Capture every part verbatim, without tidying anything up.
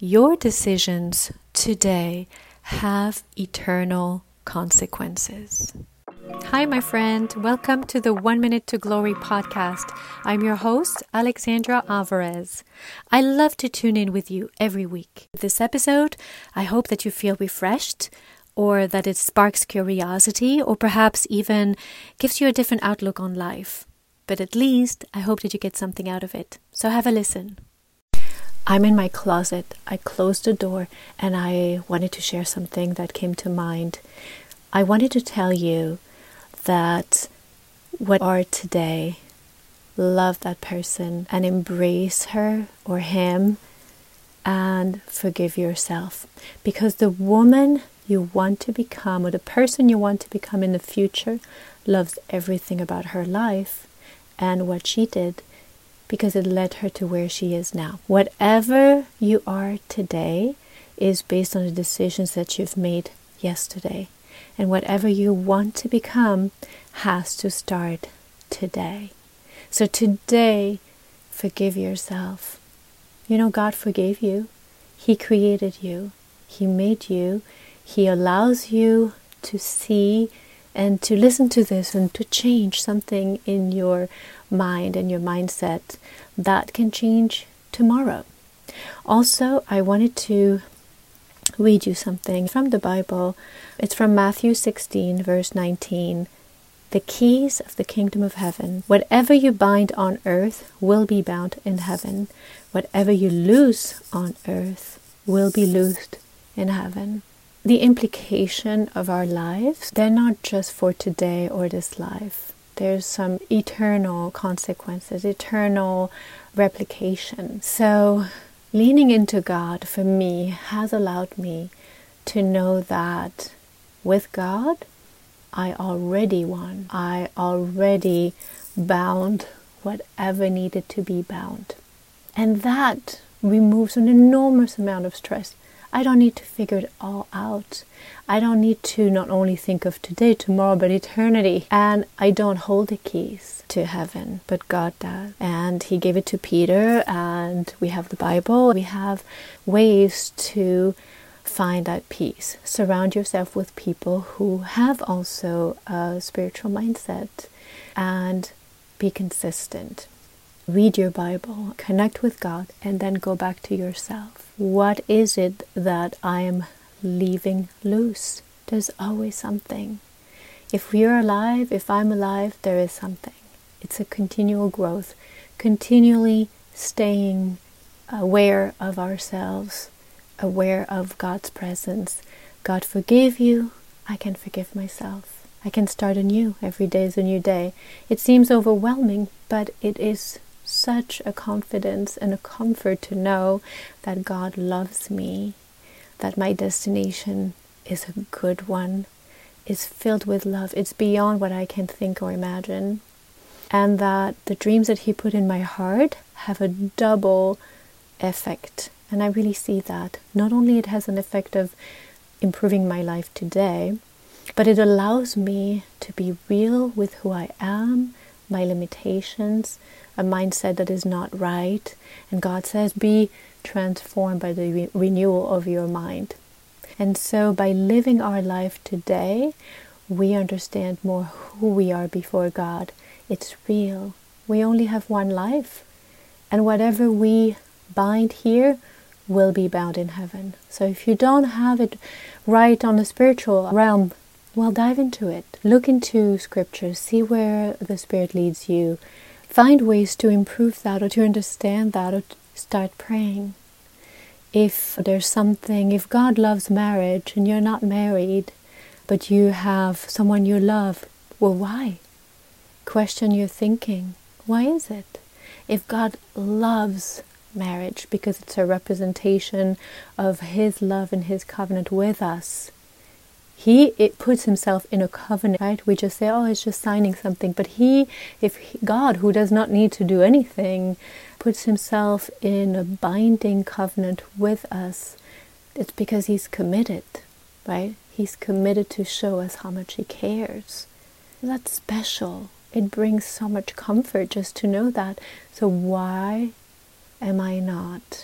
Your decisions today have eternal consequences. Hi, my friend. Welcome to the One Minute to Glory podcast. I'm your host, Alexandra Alvarez. I love to tune in with you every week. This episode, I hope that you feel refreshed, or that it sparks curiosity, or perhaps even gives you a different outlook on life. But at least, I hope that you get something out of it. So have a listen. I'm in my closet. I closed the door and I wanted to share something that came to mind. I wanted to tell you that what you are today, love that person and embrace her or him and forgive yourself. Because the woman you want to become, or the person you want to become in the future, loves everything about her life and what she did, because it led her to where she is now. Whatever you are today is based on the decisions that you've made yesterday. And whatever you want to become has to start today. So today, forgive yourself. You know, God forgave you. He created you. He made you. He allows you to see and to listen to this and to change something in your mind and your mindset that can change tomorrow. Also, I wanted to read you something from the Bible. It's from Matthew sixteen, verse nineteen. The keys of the kingdom of heaven. Whatever you bind on earth will be bound in heaven. Whatever you loose on earth will be loosed in heaven. The implication of our lives, they're not just for today or this life. There's some eternal consequences, eternal replication. So leaning into God for me has allowed me to know that with God, I already won. I already bound whatever needed to be bound. And that removes an enormous amount of stress. I don't need to figure it all out. I don't need to not only think of today, tomorrow, but eternity. And I don't hold the keys to heaven, but God does. And He gave it to Peter, and we have the Bible. We have ways to find that peace. Surround yourself with people who have also a spiritual mindset, and be consistent. Read your Bible, connect with God, and then go back to yourself. What is it that I am leaving loose? There's always something. If we're alive, if I'm alive, there is something. It's a continual growth, continually staying aware of ourselves, aware of God's presence. God forgave you, I can forgive myself. I can start anew. Every day is a new day. It seems overwhelming, but it is such a confidence and a comfort to know that God loves me, that my destination is a good one, is filled with love. It's beyond what I can think or imagine. And that the dreams that He put in my heart have a double effect. And I really see that. Not only it has an effect of improving my life today, but it allows me to be real with who I am, my limitations, a mindset that is not right. And God says, be transformed by the re- renewal of your mind. And so by living our life today, we understand more who we are before God. It's real. We only have one life. And whatever we bind here will be bound in heaven. So if you don't have it right on the spiritual realm, well, dive into it. Look into scriptures. See where the Spirit leads you. Find ways to improve that, or to understand that, or to start praying. If there's something, if God loves marriage and you're not married, but you have someone you love, well, why? Question your thinking. Why is it? If God loves marriage because it's a representation of His love and His covenant with us, He it puts Himself in a covenant, right? We just say, oh, it's just signing something. But He, if he, God, who does not need to do anything, puts Himself in a binding covenant with us, it's because He's committed, right? He's committed to show us how much He cares. That's special. It brings so much comfort just to know that. So why am I not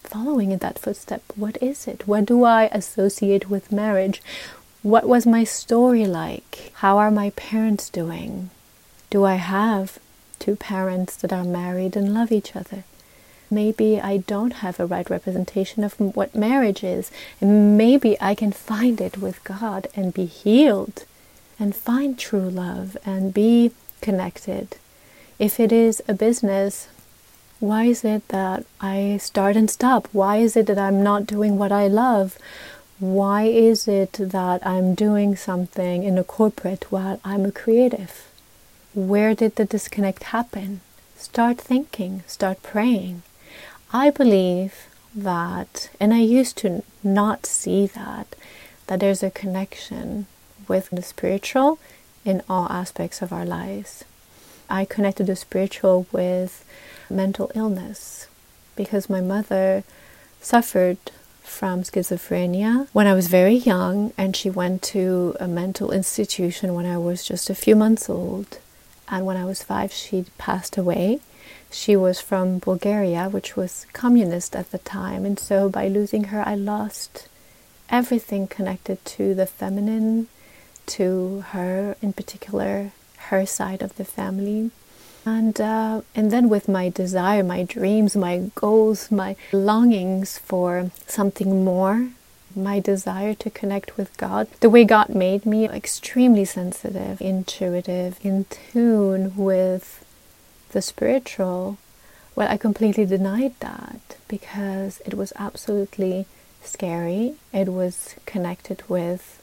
following in that footstep. What is it? What do I associate with marriage? What was my story like? How are my parents doing? Do I have two parents that are married and love each other? Maybe I don't have a right representation of what marriage is. And maybe I can find it with God and be healed and find true love and be connected. If it is a business, why is it that I start and stop? Why is it that I'm not doing what I love? Why is it that I'm doing something in a corporate while I'm a creative? Where did the disconnect happen? Start thinking, start praying. I believe that, and I used to not see that, that there's a connection with the spiritual in all aspects of our lives. I connected the spiritual with mental illness because my mother suffered from schizophrenia when I was very young, and she went to a mental institution when I was just a few months old. And when I was five, she passed away. She was from Bulgaria, which was communist at the time. And so by losing her, I lost everything connected to the feminine, to her in particular, her side of the family. And uh, and then with my desire, my dreams, my goals, my longings for something more, my desire to connect with God, the way God made me extremely sensitive, intuitive, in tune with the spiritual, well, I completely denied that because it was absolutely scary. It was connected with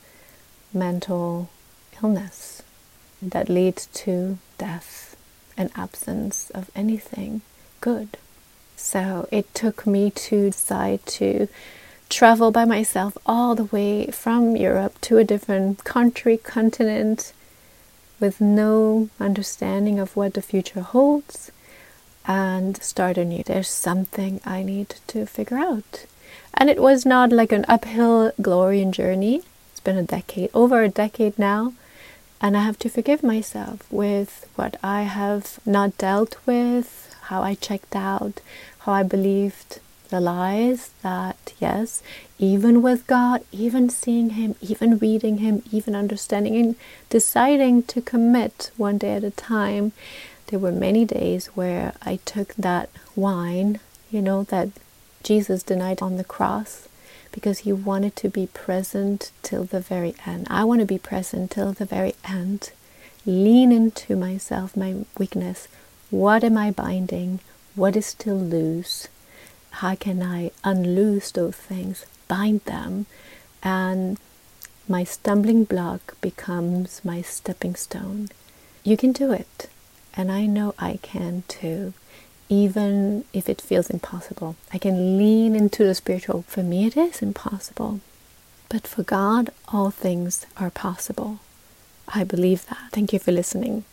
mental illness that leads to death and absence of anything good. So it took me to decide to travel by myself all the way from Europe to a different country, continent, with no understanding of what the future holds, and start anew. There's something I need to figure out. And it was not like an uphill Glorian journey. It's been a decade, over a decade now, and I have to forgive myself with what I have not dealt with, how I checked out, how I believed the lies that, yes, even with God, even seeing Him, even reading Him, even understanding and deciding to commit one day at a time, there were many days where I took that wine, you know, that Jesus denied on the cross, because He wanted to be present till the very end. I want to be present till the very end. Lean into myself, my weakness. What am I binding? What is still loose? How can I unloose those things, bind them, and my stumbling block becomes my stepping stone? You can do it, and I know I can too, even if it feels impossible. I can lean into the spiritual. For me, it is impossible, but for God, all things are possible. I believe that. Thank you for listening.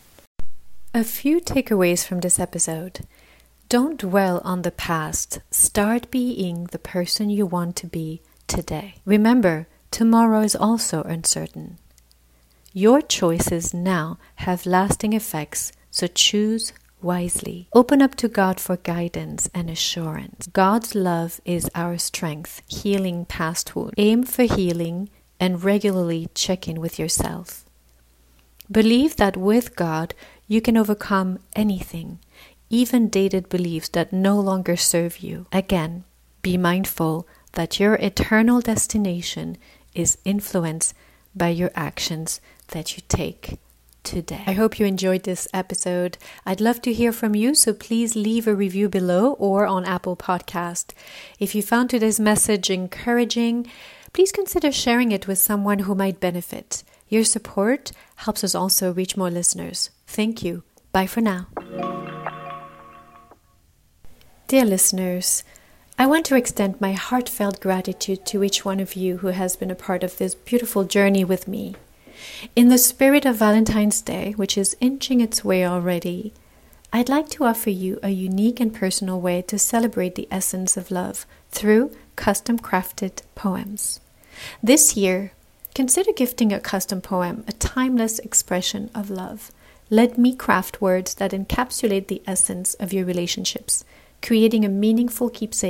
A few takeaways from this episode. Don't dwell on the past. Start being the person you want to be today. Remember, tomorrow is also uncertain. Your choices now have lasting effects, so choose wisely. Open up to God for guidance and assurance. God's love is our strength, healing past wounds. Aim for healing and regularly check in with yourself. Believe that with God, you can overcome anything, even dated beliefs that no longer serve you. Again, be mindful that your eternal destination is influenced by your actions that you take today. I hope you enjoyed this episode. I'd love to hear from you, so please leave a review below or on Apple Podcast. If you found today's message encouraging, please consider sharing it with someone who might benefit. Your support helps us also reach more listeners. Thank you. Bye for now. Dear listeners, I want to extend my heartfelt gratitude to each one of you who has been a part of this beautiful journey with me. In the spirit of Valentine's Day, which is inching its way already, I'd like to offer you a unique and personal way to celebrate the essence of love through custom-crafted poems. This year, consider gifting a custom poem, a timeless expression of love. Let me craft words that encapsulate the essence of your relationships, creating a meaningful keepsake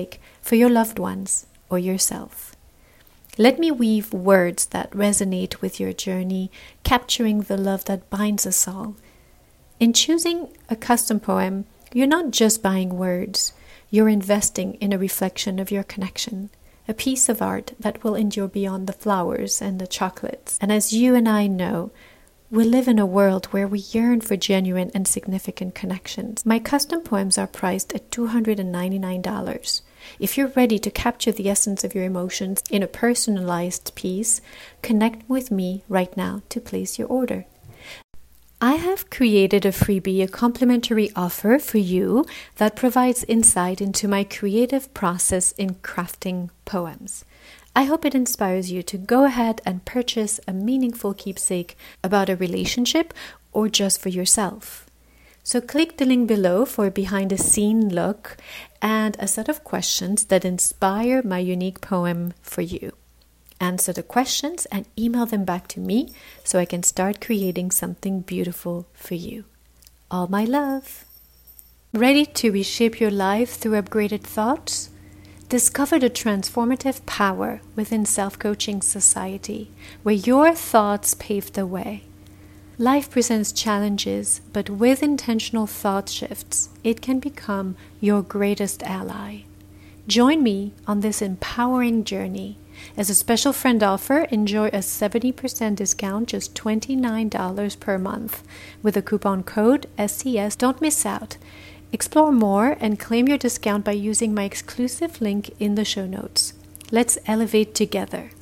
for your loved ones or yourself. Let me weave words that resonate with your journey, capturing the love that binds us all. In choosing a custom poem, you're not just buying words, you're investing in a reflection of your connection, a piece of art that will endure beyond the flowers and the chocolates. And as you and I know, we live in a world where we yearn for genuine and significant connections. My custom poems are priced at two hundred ninety-nine dollars. If you're ready to capture the essence of your emotions in a personalized piece, connect with me right now to place your order. I have created a freebie, a complimentary offer for you that provides insight into my creative process in crafting poems. I hope it inspires you to go ahead and purchase a meaningful keepsake about a relationship or just for yourself. So click the link below for a behind-the-scene look and a set of questions that inspire my unique poem for you. Answer the questions and email them back to me so I can start creating something beautiful for you. All my love. Ready to reshape your life through upgraded thoughts? Discover the transformative power within Self-Coaching Society, where your thoughts pave the way. Life presents challenges, but with intentional thought shifts, it can become your greatest ally. Join me on this empowering journey. As a special friend offer, enjoy a seventy percent discount, just twenty-nine dollars per month, with the coupon code S C S. Don't miss out. Explore more and claim your discount by using my exclusive link in the show notes. Let's elevate together.